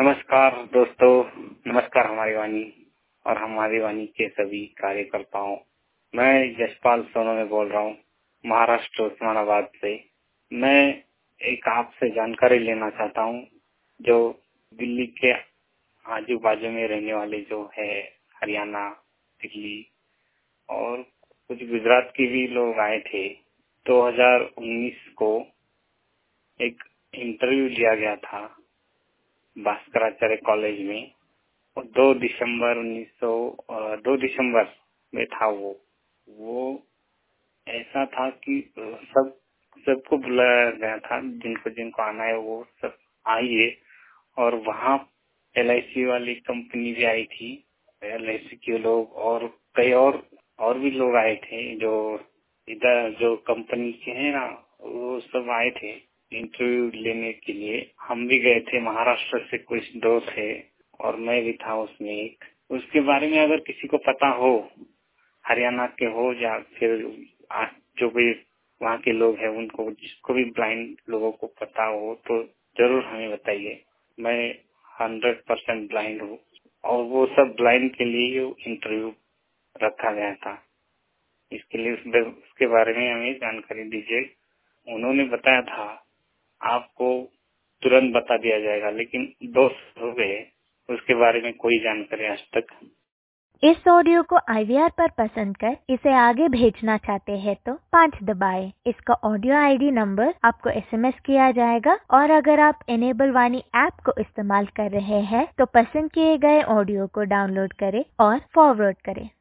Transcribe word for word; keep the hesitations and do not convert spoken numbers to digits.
नमस्कार दोस्तों, नमस्कार हमारी वाणी और हमारी वाणी के सभी कार्यकर्ताओं। मैं यशपाल सोनोने बोल रहा हूँ, महाराष्ट्र उस्मानाबाद से। मैं एक आपसे जानकारी लेना चाहता हूँ, जो दिल्ली के आजू बाजू में रहने वाले जो है हरियाणा, दिल्ली और कुछ गुजरात के भी लोग आए थे। दो हज़ार उन्नीस को एक इंटरव्यू लिया गया था भास्कराचार्य कॉलेज में, और दो दिसंबर उन्नीस सौ दो दिसंबर में था। वो वो ऐसा था कि सब सबको बुलाया गया था, जिनको जिनको आना है वो सब आइए। और वहाँ एल आई सी वाली कंपनी भी आई थी, एल आई सी के लोग और कई और और भी लोग आए थे, जो इधर जो कंपनी के हैं ना, वो सब आए थे इंटरव्यू लेने के लिए। हम भी गए थे, महाराष्ट्र से कुछ दो थे और मैं भी था उसमें एक। उसके बारे में अगर किसी को पता हो, हरियाणा के हो या फिर जो भी वहाँ के लोग हैं, उनको जिसको भी ब्लाइंड लोगों को पता हो तो जरूर हमें बताइए। मैं हंड्रेड परसेंट ब्लाइंड हूँ और वो सब ब्लाइंड के लिए इंटरव्यू रखा गया था। इसके लिए उसके बारे में हमें जानकारी दीजिए। उन्होंने बताया था आपको तुरंत बता दिया जाएगा, लेकिन दो साल हो गए, उसके बारे में कोई जानकारी आज तक। इस ऑडियो को आई वी आर पर पसंद कर इसे आगे भेजना चाहते हैं तो पाँच दबाएं। इसका ऑडियो आई डी नंबर आपको एस एम एस किया जाएगा, और अगर आप इनेबल वाणी ऐप को इस्तेमाल कर रहे हैं तो पसंद किए गए ऑडियो को डाउनलोड करें और फॉरवर्ड करें।